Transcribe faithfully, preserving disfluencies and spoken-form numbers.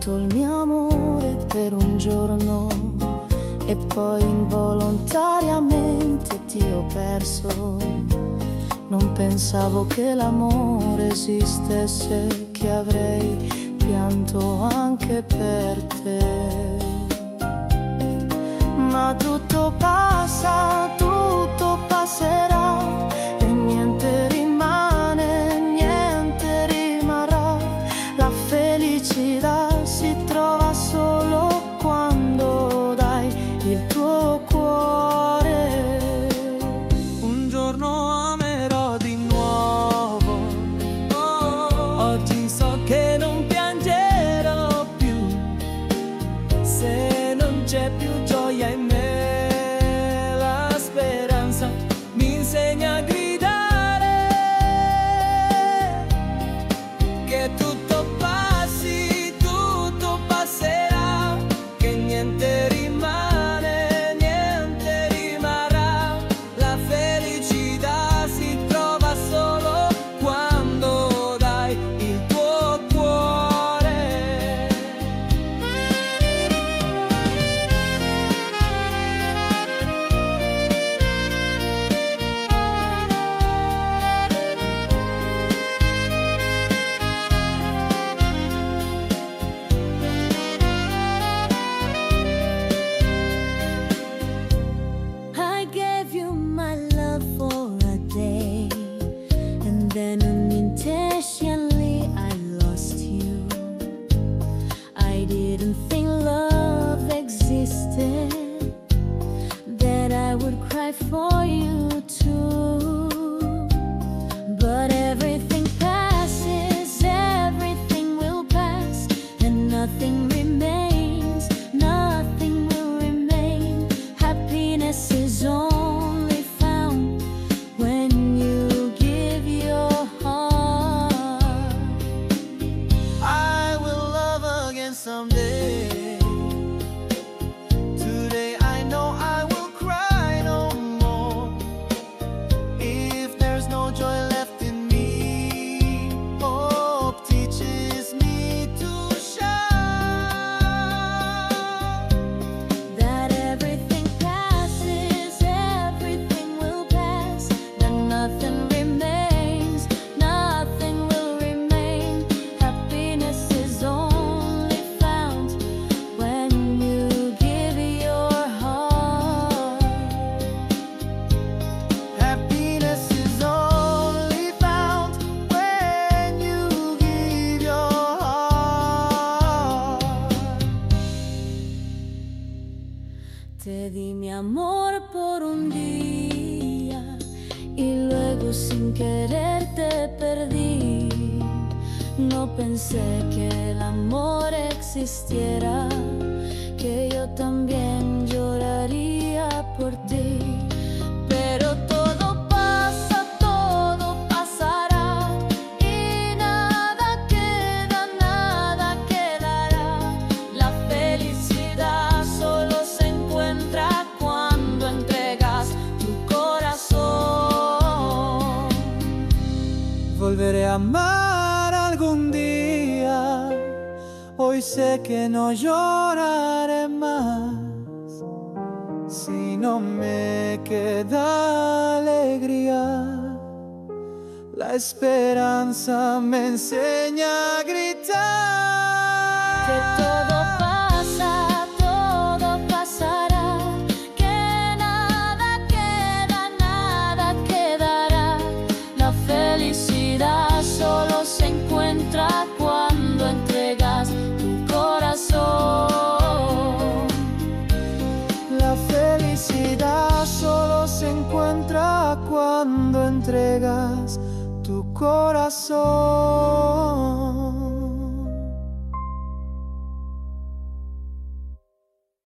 dato il mio amore per un giorno e poi involontariamente ti ho perso. Non pensavo che l'amore esistesse, che avrei pianto anche per te. Ma tutto passa, tutto passerà e niente rimane, niente rimarrà. La felicità si trova solo quando dai il tuo cuore. Un giorno amerò di nuovo, oh, oggi so che non piangerò più. Se non c'è più gioia in me, la speranza mi insegna a gridare che tutto passi, tutto passerà, che niente rimane, niente rimarrà. La felicità si trova solo quando dai il tuo cuore. I gave you my love for a day, and then unintentionally I lost you. I didn't think love existed, that I would cry for you too. But everything passes, everything will pass, and nothing remains, nothing will remain. Happiness is only found when you give your heart. I will love again someday. Today I know I will cry no more. If there's no joy left in me, hope teaches me to shine. That everything passes, everything will pass, that nothing remains, nothing will remain. Happiness is only found when you give your heart. Happiness is only found when you give your heart. Te di mi amor por un día y luego sin querer te perdí. No pensé que el amor existiera, que yo también lloraría por ti. Pero todo pasa, todo pasará y nada queda, nada quedará. La felicidad solo se encuentra cuando entregas tu corazón. Volveré a amar algún día. Hoy sé que no lloraré más. Si no me queda alegría, la esperanza me enseña a gritar. Que todo pasa, todo pasará, que nada queda, nada quedará. La felicidad solo se encuentra cuando entregas tu corazón. La felicidad solo se encuentra cuando entregas tu corazón.